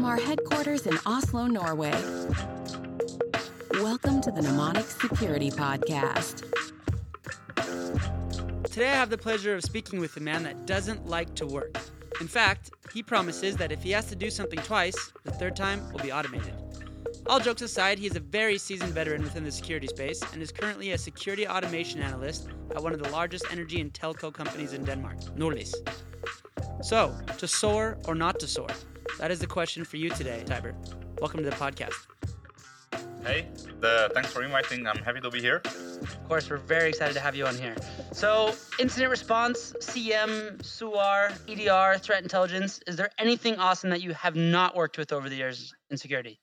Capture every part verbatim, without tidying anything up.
our headquarters in Oslo, Norway. Welcome to the Mnemonic Security Podcast. Today I have the pleasure of speaking with a man that doesn't like to work. In fact, he promises that if he has to do something twice, the third time will be automated. All jokes aside, he is a very seasoned veteran within the security space and is currently a security automation analyst at one of the largest energy and telco companies in Denmark, Norlys. So, to soar or not to soar? That is the question for you today, Tibor. Welcome to the podcast. Hey, the, thanks for inviting. I'm happy to be here. Of course, we're very excited to have you on here. So, incident response, C M, S U R, E D R, threat intelligence. Is there anything awesome that you have not worked with over the years in security?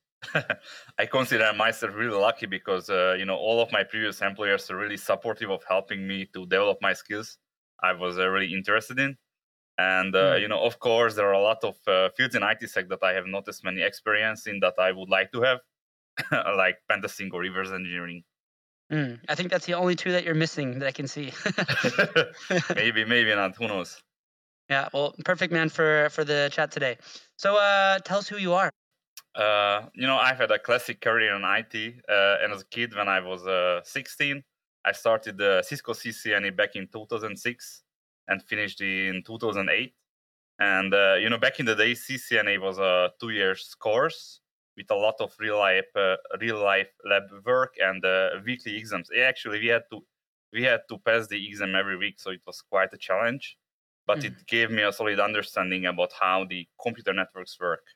I consider myself really lucky because, uh, you know, all of my previous employers are really supportive of helping me to develop my skills I was uh, really interested in. And, uh, mm. you know, of course, there are a lot of uh, fields in ITsec that I have not as many experience in that I would like to have, like pen testing or reverse engineering. Mm. I think that's the only two that you're missing that I can see. maybe, maybe not. Who knows? Yeah, well, perfect, man, for, for the chat today. So uh, tell us who you are. Uh, you know, I've had a classic career in I T. Uh, and as a kid, when I was uh, sixteen, I started the Cisco C C N A back in two thousand six. And finished in two thousand eight. And, uh, you know, back in the day, C C N A was a two years course with a lot of real life, uh, real life lab work and uh, weekly exams. Actually, we had to we had to pass the exam every week, so it was quite a challenge. But mm. it gave me a solid understanding about how the computer networks work.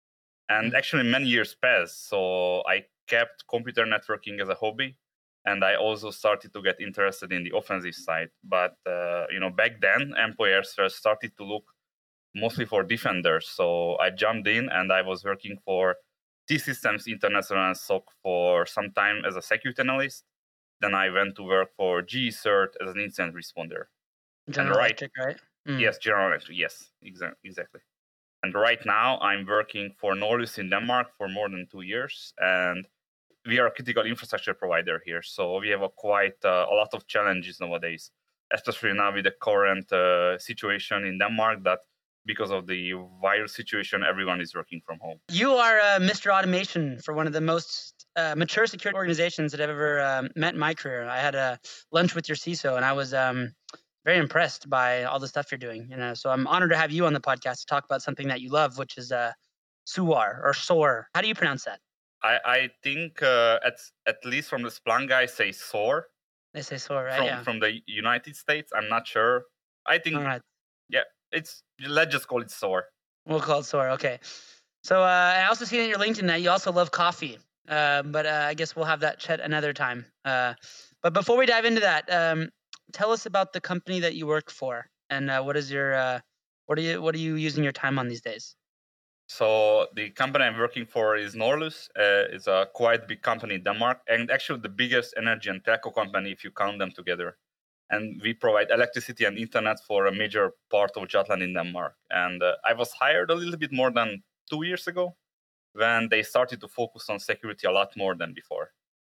And mm. actually, many years passed, so I kept computer networking as a hobby. And I also started to get interested in the offensive side. But, uh, you know, back then, employers first started to look mostly for defenders. So I jumped in and I was working for T-Systems International and S O C for some time as a security analyst. Then I went to work for G E Cert as an incident responder. General right, Electric, right? Mm. Yes, General Electric, yes, exa- exactly. And right now, I'm working for Norlys in Denmark for more than two years. And we are a critical infrastructure provider here, so we have a quite uh, a lot of challenges nowadays, especially now with the current uh, situation in Denmark that because of the virus situation, everyone is working from home. You are uh, Mister Automation for one of the most uh, mature security organizations that I've ever um, met in my career. I had a lunch with your C I S O, and I was um, very impressed by all the stuff you're doing. You know, so I'm honored to have you on the podcast to talk about something that you love, which is uh, S U R or S O A R. How do you pronounce that? I, I think uh, at at least from the Splunk guys say S O A R. They say S O A R, right? From, yeah. from the United States, I'm not sure. I think, right. yeah, it's let's just call it S O A R. We'll call it S O A R, okay. So uh, I also see on your LinkedIn that you also love coffee, uh, but uh, I guess we'll have that chat another time. Uh, but before we dive into that, um, tell us about the company that you work for, and uh, what is your uh, what are you what are you using your time on these days? So the company I'm working for is Norlys. Uh, it's a quite big company in Denmark, and actually the biggest energy and telco company if you count them together. And we provide electricity and internet for a major part of Jutland in Denmark. And uh, I was hired a little bit more than two years ago when they started to focus on security a lot more than before.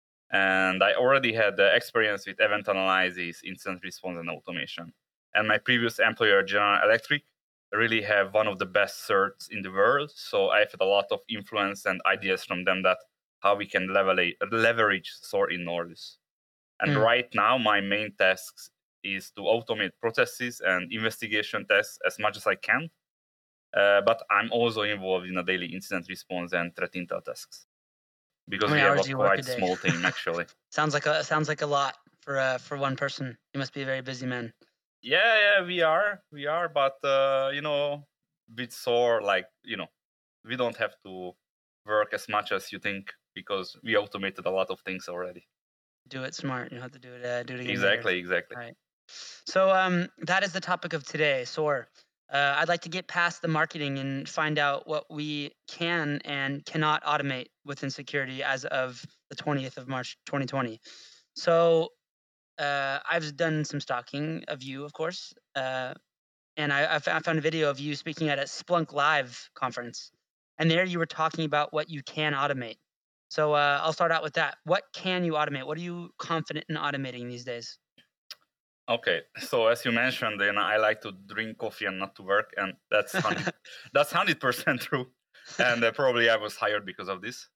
And I already had uh, experience with event analysis, incident response, and automation. And my previous employer, General Electric, really have one of the best certs in the world. So I've had a lot of influence and ideas from them that how we can leverage, leverage S O A R in Norlys. And mm. right now, my main task is to automate processes and investigation tests as much as I can. Uh, but I'm also involved in a daily incident response and threat intel tasks. Because we have a quite a small team, actually. sounds like a sounds like a lot for uh, for one person. You must be a very busy man. Yeah, yeah, we are, we are, but uh, you know, with S O A R, like you know, we don't have to work as much as you think because we automated a lot of things already. Do it smart. You have to do it. Uh, do it again. Exactly, later. exactly. Right. So um, that is the topic of today, S O A R. Uh, I'd like to get past the marketing and find out what we can and cannot automate within security as of the twentieth of March, twenty twenty. So uh, I've done some stalking of you, of course, uh, and I, I found a video of you speaking at a Splunk Live conference, and there you were talking about what you can automate. So uh, I'll start out with that. What can you automate? What are you confident in automating these days? Okay, so as you mentioned, you know, I like to drink coffee and not to work, and that's one hundred, that's one hundred percent true. and uh, probably I was hired because of this.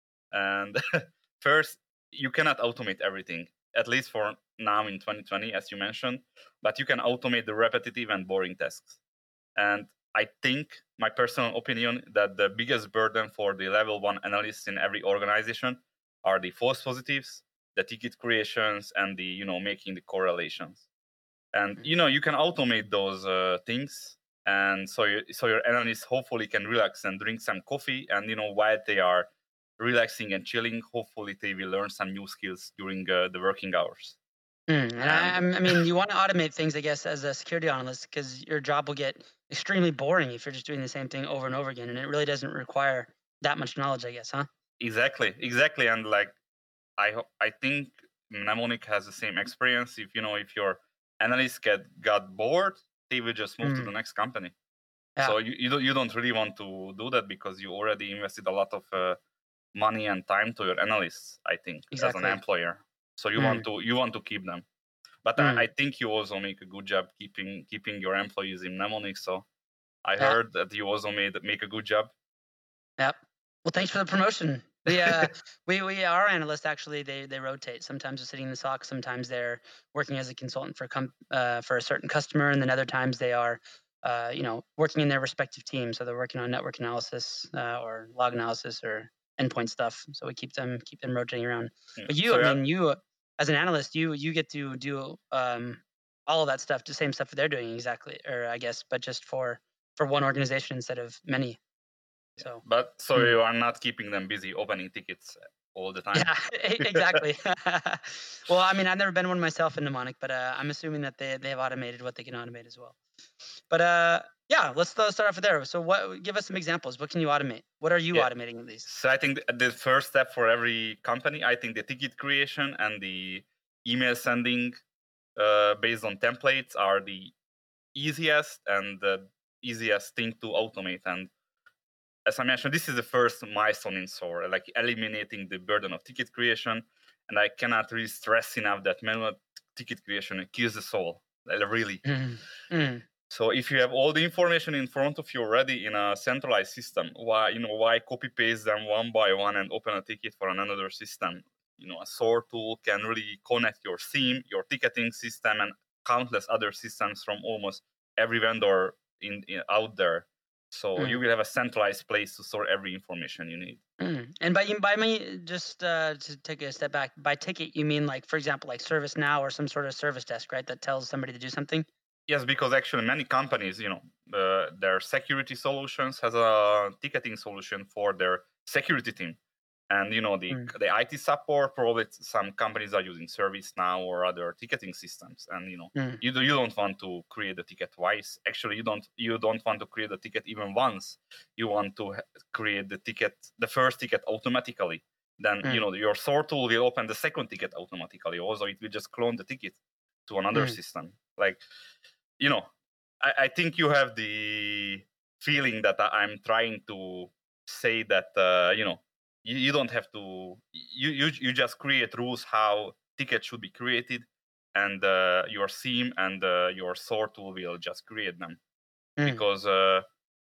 And first, you cannot automate everything, at least for now in twenty twenty, as you mentioned, but you can automate the repetitive and boring tasks. And I think, my personal opinion, that the biggest burden for the level one analysts in every organization are the false positives, the ticket creations, and the, you know, making the correlations. And, you know, you can automate those uh, things. And so, you, so your analysts hopefully can relax and drink some coffee. And, you know, while they are relaxing and chilling, hopefully they will learn some new skills during uh, the working hours. Mm, and I, I'm- I mean, you want to automate things, I guess, as a security analyst, because your job will get extremely boring if you're just doing the same thing over and over again, and it really doesn't require that much knowledge, I guess, huh? Exactly, exactly. And like, I ho- I think Mnemonic has the same experience. If you know, if your analysts get got bored, they will just move to the Mm, next company. yeah, So you you don't you don't really want to do that because you already invested a lot of uh, money and time to your analysts. I think as an exactly. employer, so you want Mm, to you want to keep them. But I, I mm, think you also make a good job keeping keeping your employees in Mnemonic. So I yeah, heard that you also made make a good job. yep. Well, thanks for the promotion. We uh we we our analysts actually they they rotate. Sometimes they're sitting in the S O C, sometimes they're working as a consultant for a com- uh for a certain customer, and then other times they are uh you know working in their respective teams. So they're working on network analysis uh, or log analysis or endpoint stuff. So we keep them keep them rotating around. Mm. But you, So I yeah, mean, you uh, as an analyst, you you get to do um all of that stuff, the same stuff that they're doing exactly, or I guess, but just for for one organization instead of many. So. but so mm. you are not keeping them busy opening tickets all the time. Yeah, e- exactly. Well, I mean, I've never been one myself in mnemonic, but uh, I'm assuming that they they have automated what they can automate as well. But uh, yeah, let's uh, start off there. So, what? Give us some examples. What can you automate? What are you Yeah. automating at least? So I think the, the first step for every company, I think the ticket creation and the email sending uh, based on templates are the easiest and the easiest thing to automate. And as I mentioned, this is the first milestone in SOAR, like eliminating the burden of ticket creation. And I cannot really stress enough that manual ticket creation kills the soul, like, really. Mm, mm, So if you have all the information in front of you already in a centralized system, why you know why copy paste them one by one and open a ticket for another system? You know, a SOAR tool can really connect your theme, your ticketing system, and countless other systems from almost every vendor in, in out there. So you mm, will have a centralized place to store every information you need. mm. And by by me, just uh, to take a step back, by ticket you mean like, for example, like ServiceNow or some sort of service desk, right? That tells somebody to do something. Yes, because actually many companies, you know, uh, their security solutions has a ticketing solution for their security team. And you know the Mm, the I T support, probably some companies are using ServiceNow or other ticketing systems, and you know mm, you do, you don't want to create a ticket twice. Actually, you don't you don't want to create a ticket even once. You want to ha- create the ticket, the first ticket automatically. Then you mm, know your SOAR tool will open the second ticket automatically. Also, it will just clone the ticket to another mm, system. Like you know, I, I think you have the feeling that I- I'm trying to say that uh, you know you, you don't have to you, you you just create rules how tickets should be created, and uh, your theme and uh, your SOAR tool will just create them mm. because uh,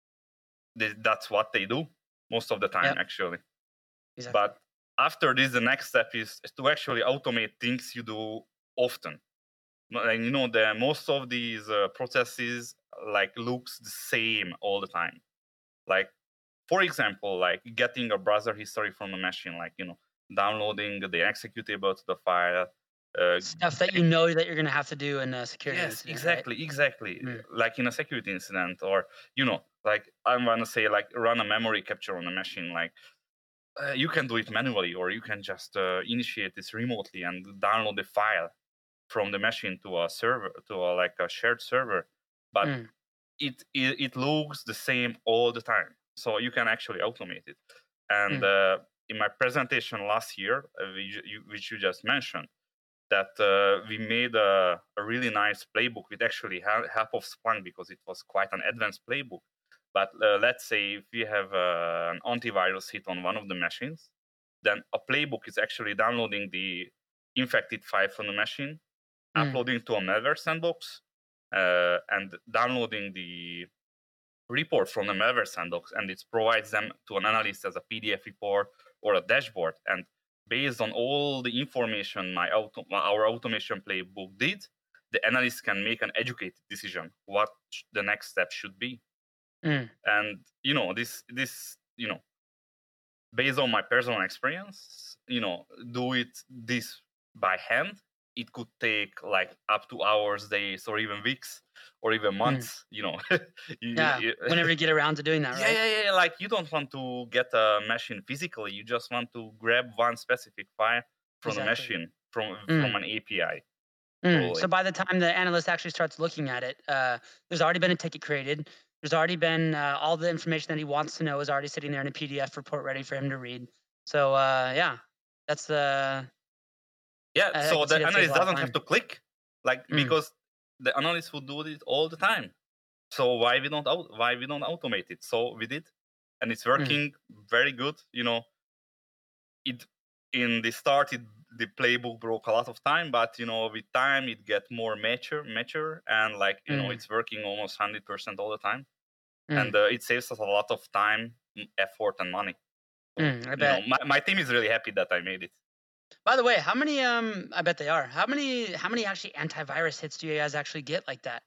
they, that's what they do most of the time Yep, actually. exactly. But after this, the next step is to actually automate things you do often. No, and you know the most of these uh, processes like looks the same all the time. Like for example, like getting a browser history from a machine, like you know downloading the executable to the file. uh, Stuff that you know that you're gonna have to do in a security yes, incident, right? exactly, exactly, Mm, like in a security incident, or you know like I'm gonna say like run a memory capture on a machine. Like uh, you can do it manually, or you can just uh, initiate this remotely and download the file from the machine to a server, to a, like a shared server. But mm, it, it it looks the same all the time, so you can actually automate it. And mm, uh, in my presentation last year, uh, which, you, which you just mentioned, that uh, we made a, a really nice playbook with actually ha- help of Splunk, because it was quite an advanced playbook. But uh, let's say if we have uh, an antivirus hit on one of the machines, then a playbook is actually downloading the infected file from the machine, mm, uploading to a malware sandbox, uh, and downloading the report from the malware sandbox, and it provides them to an analyst as a P D F report or a dashboard. And based on all the information my auto, our automation playbook did, the analyst can make an educated decision what the next step should be. Mm. And you know, this this you know, based on my personal experience, you know, do it this by hand. It could take like up to hours, days, or even weeks, or even months. Mm. You know, you, yeah. You, whenever you get around to doing that, yeah, right? Yeah, yeah. Like you don't want to get a machine physically. You just want to grab one specific file from exactly. the machine from mm. from an A P I. Mm. So by the time the analyst actually starts looking at it, uh, there's already been a ticket created. There's already been uh, all the information that he wants to know is already sitting there in a P D F report ready for him to read. So uh, yeah, that's the. Uh, yeah, I, so I the analyst doesn't have to click, like mm. because the analyst will do it all the time. So why we don't out, why we don't automate it? So we did, and it's working mm. very good. You know, it in the start it. The playbook broke a lot of time, but you know, with time it get more mature, mature, and like you mm. know, it's working almost hundred percent all the time, mm. and uh, it saves us a lot of time, effort, and money. So, mm, I bet. You know, my my team is really happy that I made it. By the way, how many? Um, I bet they are. How many? How many actually antivirus hits do you guys actually get like that?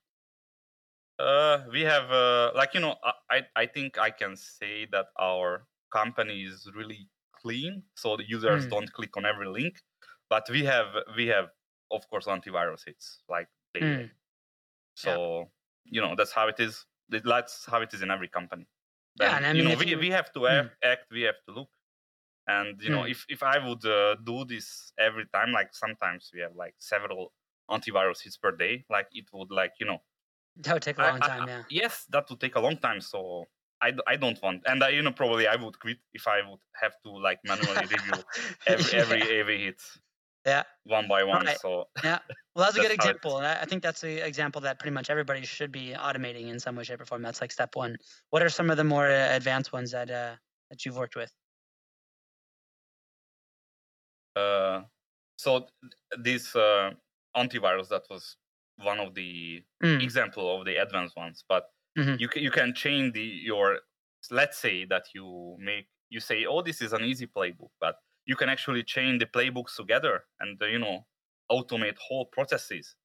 Uh, we have uh, like you know, I I think I can say that our company is really clean, so the users mm. don't click on every link. But we have we have of course antivirus hits like daily. Mm. So yeah. you know that's how it is. That's how it is in every company. Then, yeah, and I mean, you know we, you... we have to mm. act, we have to look, and you mm. know if if I would uh, do this every time, like sometimes we have like several antivirus hits per day, like it would like you know that would take a long I, time. I, yeah. Yes, that would take a long time. So. I, I don't want, and I, you know, probably I would quit if I would have to like manually review every every yeah. every hit. Yeah. One by one. Right. So yeah. Well, that's a good example. I think that's the example that pretty much everybody should be automating in some way, shape, or form. That's like step one. What are some of the more advanced ones that uh, that you've worked with? Uh, so this uh, antivirus that was one of the mm. example of the advanced ones, but. Mm-hmm. You can you can change the your let's say that you make you say oh this is an easy playbook, but you can actually chain the playbooks together and uh, you know automate whole processes.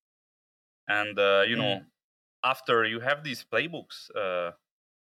And uh, you mm-hmm. know after you have these playbooks uh,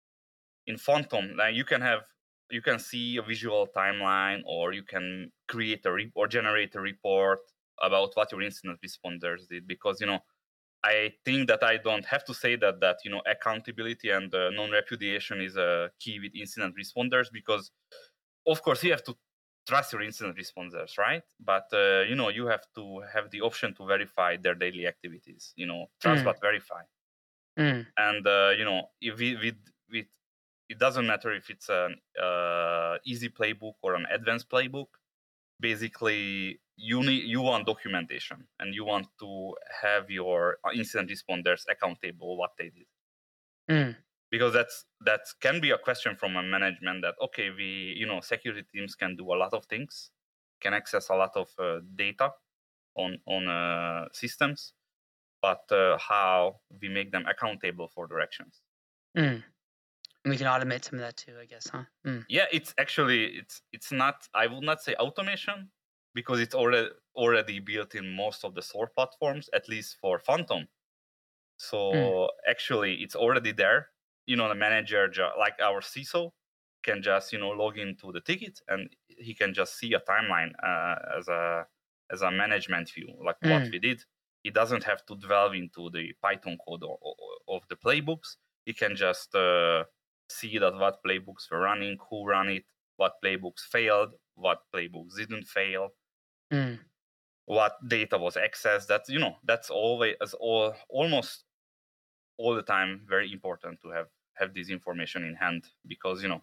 in Phantom, like you can have you can see a visual timeline, or you can create a re- or generate a report about what your incident responders did, because you know. I think that I don't have to say that that you know accountability and uh, non-repudiation is a key with incident responders, because of course you have to trust your incident responders, right? But uh, you know you have to have the option to verify their daily activities. You know, trust mm. but verify. Mm. And uh, you know, if we, with with it doesn't matter if it's an uh, easy playbook or an advanced playbook. Basically, you need you want documentation, and you want to have your incident responders accountable what they did, mm. because that's that can be a question from a management that okay, we you know security teams can do a lot of things, can access a lot of uh, data on on uh, systems, but uh, how we make them accountable for their actions. Mm. We can automate some of that too, I guess, huh? Mm. Yeah, it's actually it's it's not. I would not say automation, because it's already already built in most of the S O A R platforms, at least for Phantom. So mm. actually, it's already there. You know, the manager, like our C I S O, can just you know log into the ticket, and he can just see a timeline uh, as a as a management view, like mm. what we did. He doesn't have to delve into the Python code of, of the playbooks. He can just uh, see that what playbooks were running, who ran it, what playbooks failed, what playbooks didn't fail, mm. what data was accessed. That's you know that's always as all almost all the time very important to have have this information in hand, because you know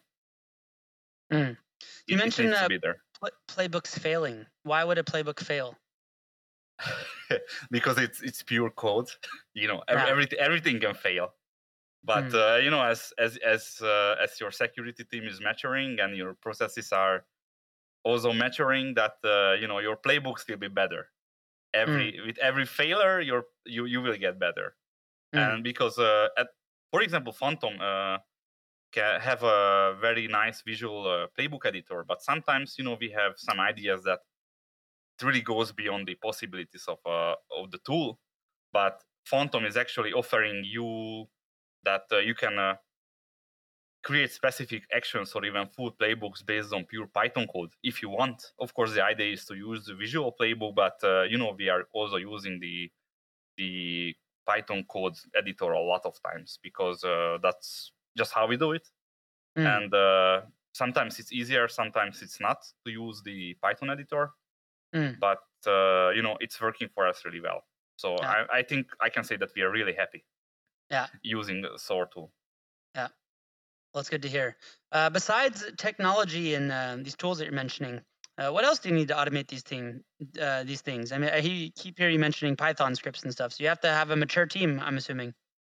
mm. you it, mentioned it uh, pl- playbooks failing. Why would a playbook fail? Because it's it's pure code. You know, every, yeah. everything everything can fail. But mm. uh, you know, as as as uh, as your security team is maturing and your processes are also maturing, that uh, you know your playbooks will be better. Every mm. with every failure, your you you will get better. Mm. And because uh, at for example, Phantom, uh, ca- have a very nice visual uh, playbook editor, but sometimes you know we have some ideas that it really goes beyond the possibilities of uh, of the tool. But Phantom is actually offering you that uh, you can uh, create specific actions or even full playbooks based on pure Python code if you want. Of course, the idea is to use the visual playbook, but uh, you know we are also using the the Python code editor a lot of times because uh, that's just how we do it. Mm. And uh, sometimes it's easier, sometimes it's not to use the Python editor. Mm. But uh, you know it's working for us really well. So Yeah. I, I think I can say that we are really happy. Yeah. Using the SOAR tool. Yeah. Well, it's good to hear. Uh, besides technology and uh, these tools that you're mentioning, uh, what else do you need to automate these thing, uh, these things? I mean, I hear, keep hearing you mentioning Python scripts and stuff. So you have to have a mature team, I'm assuming.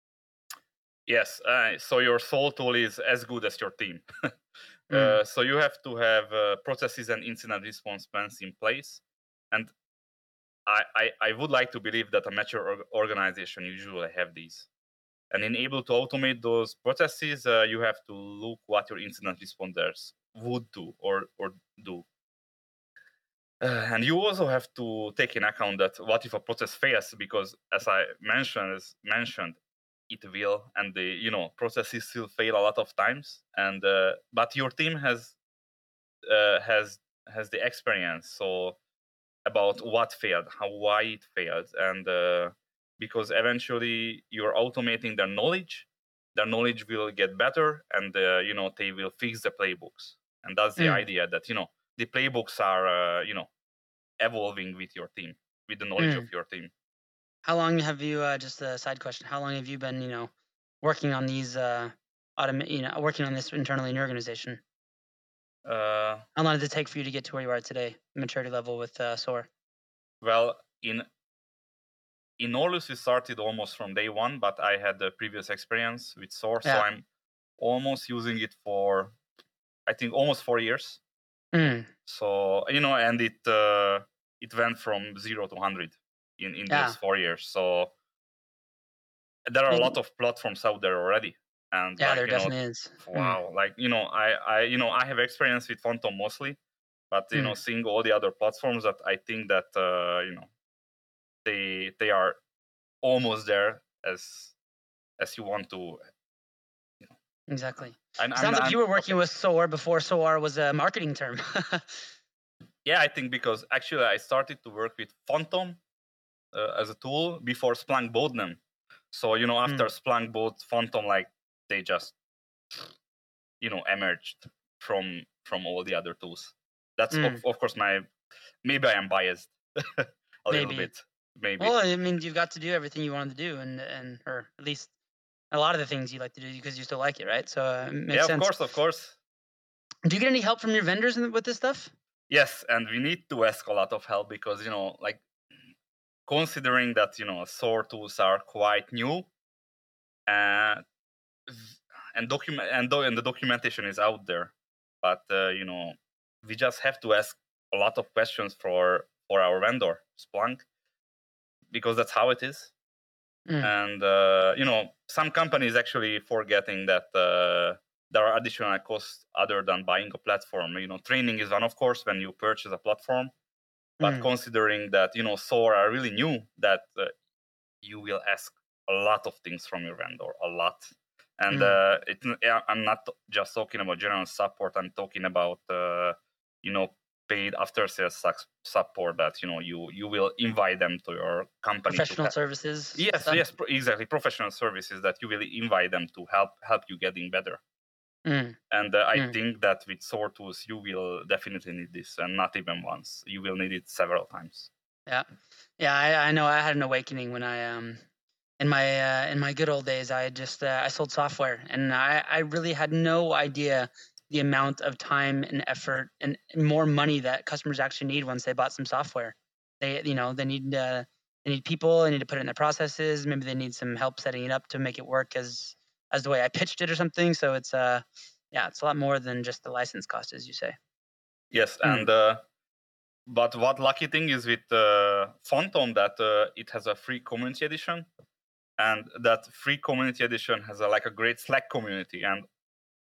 Yes. Uh, so your SOAR tool is as good as your team. Mm. uh, so you have to have uh, processes and incident response plans in place. And I, I, I would like to believe that a mature org- organization usually have these. And in able to automate those processes, uh, you have to look what your incident responders would do or, or do. Uh, and you also have to take in account that what if a process fails? Because as I mentioned, as mentioned, it will, and the you know processes still fail a lot of times. And uh, but your team has uh, has has the experience so about what failed, how why it failed, and uh, because eventually you're automating their knowledge, their knowledge will get better, and uh, you know they will fix the playbooks. And that's the Mm. idea that you know the playbooks are uh, you know evolving with your team, with the knowledge Mm. of your team. How long have you? Uh, just a side question. How long have you been, you know, working on these? Uh, automate, you know, working on this internally in your organization. Uh, How long did it take for you to get to where you are today, maturity level with uh, SOAR? well, in in Orlus we started almost from day one, but I had the previous experience with SOAR, so Yeah. I'm almost using it for I think almost four years. Mm. So you know, and it uh, it went from zero to hundred in in Yeah. those four years. So there are a Well, lot of platforms out there already, and yeah, like there you know, definitely is. Mm. wow, like you know, I I you know I have experience with Phantom mostly, but you know, Mm. seeing all the other platforms, that I think that uh, you know they they are almost there as as you want to. You know, Exactly. I'm, It I'm, sounds like I'm you were working okay. with SOAR before SOAR was a marketing term. Yeah, I think because actually I started to work with Phantom uh, as a tool before Splunk bought them. So you know, after Mm. Splunk bought Phantom, like they just you know emerged from from all the other tools. That's of, Mm. of course my maybe I am biased a little Maybe. bit, maybe. Well, I mean, you've got to do everything you wanted to do, and and or at least a lot of the things you like to do because you still like it, right? So uh, it makes Yeah, of sense. course, of course. Do you get any help from your vendors in- with this stuff? Yes, and we need to ask a lot of help because you know, like considering that you know SOAR tools are quite new, uh, and document and, do- and the documentation is out there, but uh, you know we just have to ask a lot of questions for for our vendor Splunk because that's how it is. Mm. And uh, you know some companies actually forgetting that uh, there are additional costs other than buying a platform. You know training is one, of course, when you purchase a platform, but Mm. considering that you know SOAR are really new, that uh, you will ask a lot of things from your vendor, a lot. And Mm. uh, it, yeah, I'm not just talking about general support. I'm talking about uh, you know paid after sales support that you know you you will invite them to your company to Professional help. services. Yes, Stuff. yes, pro- exactly. Professional services that you will invite them to help help you getting better. Mm. And uh, I Mm. think that with SOAR tools, you will definitely need this, and not even once. You will need it several times. Yeah, yeah. I, I know. I had an awakening when I um in my uh, in my good old days. I just uh, I sold software, and I I really had no idea the amount of time and effort and more money that customers actually need once they bought some software. They you know they need uh, they need people. They need to put it in their processes. Maybe they need some help setting it up to make it work as as the way I pitched it or something. So it's uh yeah, it's a lot more than just the license cost, as you say. Yes, Mm. and uh, but what lucky thing is with uh, Phantom that uh, it has a free community edition, and that free community edition has a, like a great Slack community, and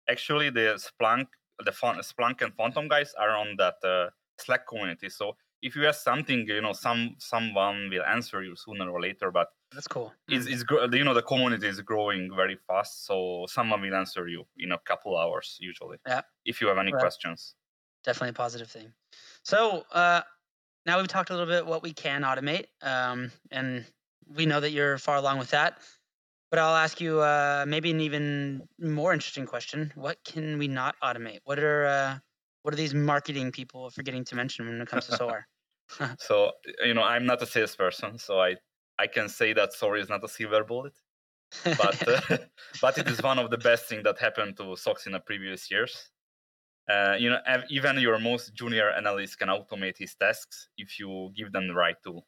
actually the Splunk, the Fun- Splunk and Phantom guys are on that uh, Slack community. So if you ask something, you know, some someone will answer you sooner or later. But That's cool. it's, Mm. it's gro- you know, the community is growing very fast, so someone will answer you in a couple hours usually. Yeah. If you have any Well, questions. Definitely a positive thing. So uh, now we've talked a little bit what we can automate, um, and we know that you're far along with that. But I'll ask you uh, maybe an even more interesting question: what can we not automate? What are uh, what are these marketing people forgetting to mention when it comes to SOAR? So you know, I'm not a salesperson, so I I can say that SOAR is not a silver bullet, but uh, but it is one of the best things that happened to S O X in the previous years. Uh, you know, ev- even your most junior analyst can automate his tasks if you give them the right tool.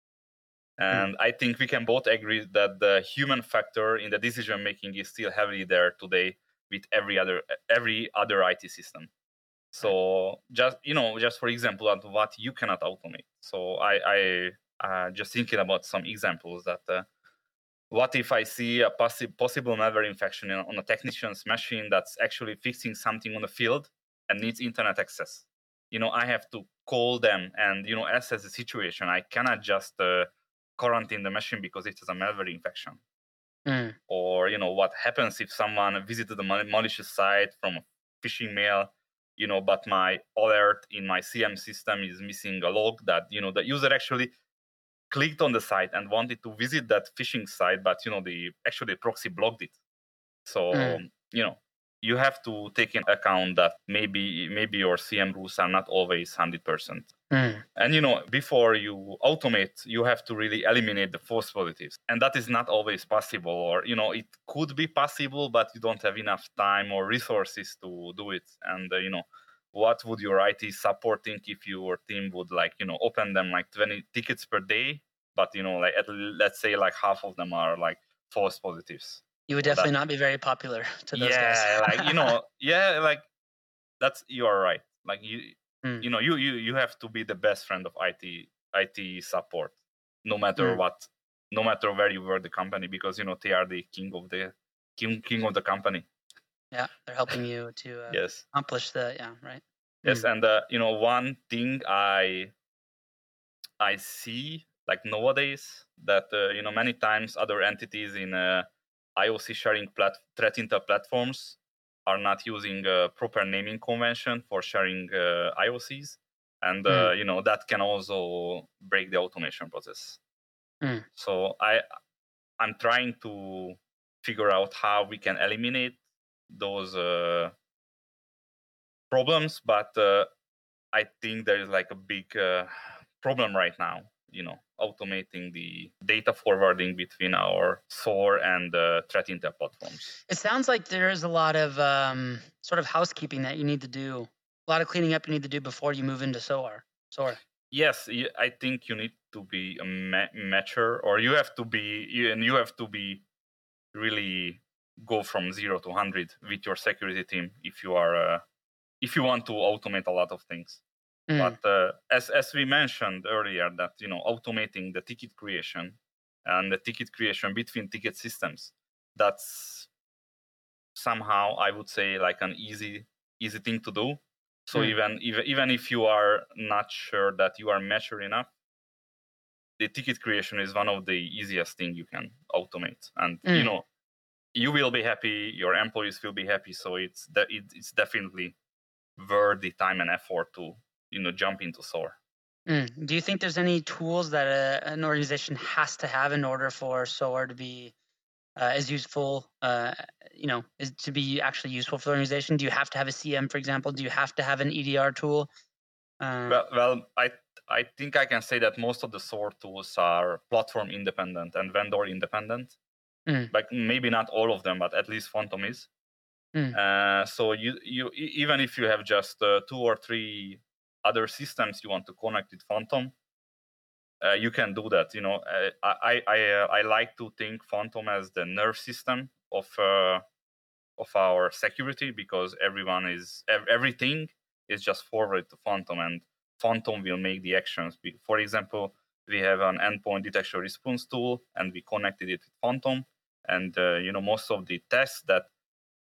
And I think we can both agree that the human factor in the decision making is still heavily there today with every other every other I T system. So just you know, just for example, at what you cannot automate. So I I uh, just thinking about some examples that. Uh, what if I see a possi- possible malware infection in, on a technician's machine that's actually fixing something on the field and needs internet access? You know, I have to call them and, you know, assess the situation. I cannot just uh, quarantine the machine because it has a malware infection. Mm. Or, you know, what happens if someone visited the mal- malicious site from a phishing mail, you know, but my alert in my C M system is missing a log that, you know, the user actually clicked on the site and wanted to visit that phishing site, but you know the actually proxy blocked it. So Mm. you know you have to take in account that maybe maybe your C M rules are not always one hundred percent. Mm. And you know before you automate, you have to really eliminate the false positives, and that is not always possible. Or you know it could be possible, but you don't have enough time or resources to do it. And uh, you know what would your I T support think if your team would like you know open them like twenty tickets per day, but you know like at, let's say like half of them are like false positives. You would Well, definitely that, not be very popular to those yeah, guys. like you know, yeah, like that's you are right. Like you, Mm. you know, you you you have to be the best friend of I T I T support, no matter Mm. what, no matter where you work the company, because you know they are the king of the king king of the company. Yeah, they're helping you to uh, Yes. accomplish the yeah right. Yes, Mm. and uh, you know one thing I I see like nowadays that uh, you know many times other entities in uh, I O C sharing plat- threat intel platforms are not using a proper naming convention for sharing uh, I O Cs, and uh, Mm. you know that can also break the automation process. Mm. So I I'm trying to figure out how we can eliminate those uh, problems, but uh, I think there is like a big uh, problem right now, you know, automating the data forwarding between our SOAR and uh, threat intel platforms. It sounds like there is a lot of um, sort of housekeeping that you need to do, a lot of cleaning up you need to do before you move into SOAR. SOAR. Yes, y- I think you need to be a ma- mature, or you have to be, you- and you have to be really go from zero to one hundred with your security team if you are, uh, if you want to automate a lot of things. Mm. But uh, as as we mentioned earlier, that you know automating the ticket creation and the ticket creation between ticket systems, that's somehow I would say like an easy easy thing to do. So Mm. even even even if you are not sure that you are mature enough, the ticket creation is one of the easiest thing you can automate, and Mm. you know you will be happy, your employees will be happy. So it's that it, it's definitely worth the time and effort to you know jump into SOAR. Mm. Do you think there's any tools that a, an organization has to have in order for SOAR to be uh, as useful, uh, you know, is to be actually useful for the organization? Do you have to have a C M, for example? Do you have to have an E D R tool? Uh, Well, well, I I think I can say that most of the SOAR tools are platform independent and vendor independent. mm. Like maybe not all of them, but at least Phantom is. Mm. Uh, so you you e- even if you have just uh, two or three other systems you want to connect with Phantom, uh, you can do that. You know, uh, I I uh, I like to think Phantom as the nerve system of uh, of our security, because everyone is ev- everything is just forwarded to Phantom, and Phantom will make the actions. Be- For example, we have an endpoint detection response tool, and we connected it with Phantom, and uh, you know most of the tests that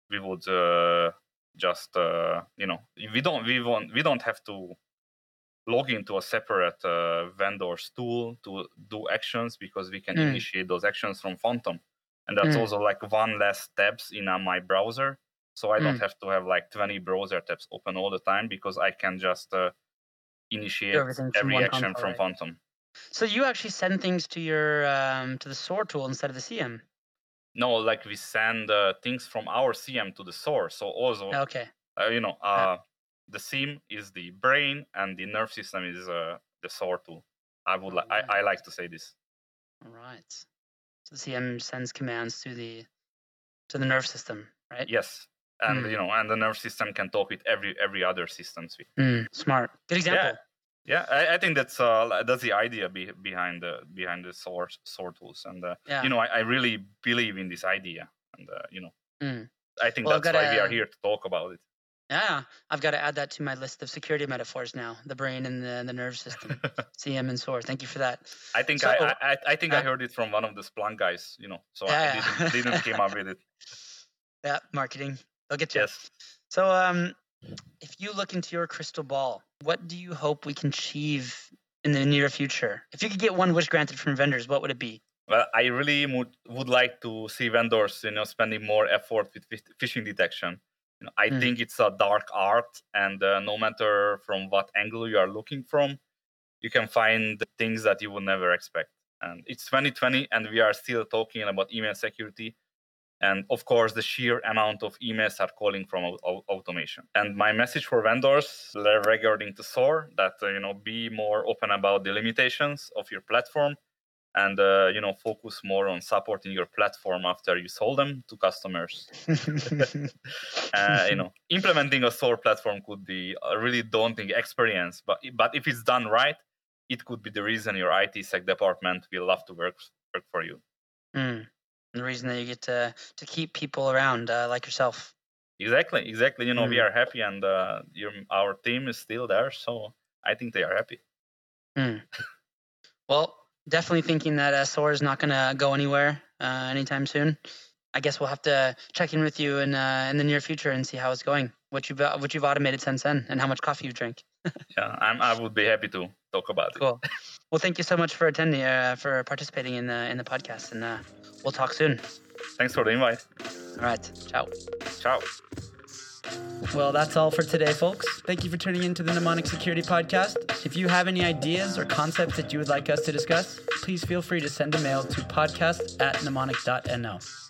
we would uh, just uh, you know we don't we won't we don't have to log into a separate uh, vendor's tool to do actions, because we can Mm. initiate those actions from Phantom, and that's Mm. also like one less tabs in uh, my browser, so I don't Mm. have to have like twenty browser tabs open all the time, because I can just uh, initiate everything from every one action console, from right? Phantom. So you actually send things to your um, to the S O A R tool instead of the C M. No, like we send uh, things from our C M to the source. So also, Okay. uh, you know, uh, the S I M is the brain, and the nerve system is uh, the S O A R tool. I would like, I, I like to say this. All right. So the C M sends commands to the to the nerve system, right? Yes, and Mm. you know, and the nerve system can talk with every every other system. Mm. Smart. Good example. Yeah, I, I think that's uh, that's the idea be, behind the behind the S O A R S O A R tools, and uh, Yeah. you know, I, I really believe in this idea, and uh, you know, Mm. I think Well, I've that's why we gotta- are here to talk about it. Yeah, I've got to add that to my list of security metaphors now. The brain and the, the nerve system, C M and S O A R. Thank you for that. I think So- I, I I think I Yeah. heard it from one of the Splunk guys, you know, so Yeah, I yeah. didn't didn't came up with it. Yeah, marketing. They'll get you. Yes. So, um, if you look into your crystal ball, what do you hope we can achieve in the near future? If you could get one wish granted from vendors, what would it be? Well, I really would, would like to see vendors, you know, spending more effort with phis- phishing detection. You know, I Mm. think it's a dark art, and uh, no matter from what angle you are looking from, you can find things that you would never expect. And it's twenty twenty, and we are still talking about email security. And of course, the sheer amount of emails are calling from au- au- automation. And my message for vendors regarding to S O A R, that uh, you know, be more open about the limitations of your platform, and uh, you know, focus more on supporting your platform after you sold them to customers. uh, you know, implementing a S O A R platform could be a really daunting experience, but but if it's done right, it could be the reason your I T sec department will love to work work for you. Mm. The reason that you get to to keep people around uh, like yourself. Exactly, exactly. You know, we Mm. are happy, and uh, your our team is still there, so I think they are happy. Mm. Well, definitely thinking that uh, S O A R is not going to go anywhere uh, anytime soon. I guess we'll have to check in with you in uh, in the near future and see how it's going, what you've uh, what you've automated since then, and how much coffee you drink. Yeah, I'm, I would be happy to talk about it. Cool. Well, thank you so much for attending, uh, for participating in the in the podcast, and uh, we'll talk soon. Thanks for the invite. All right. Ciao. Ciao. Well, that's all for today, folks. Thank you for tuning in to the Mnemonic Security Podcast. If you have any ideas or concepts that you would like us to discuss, please feel free to send a mail to podcast at mnemonic dot no.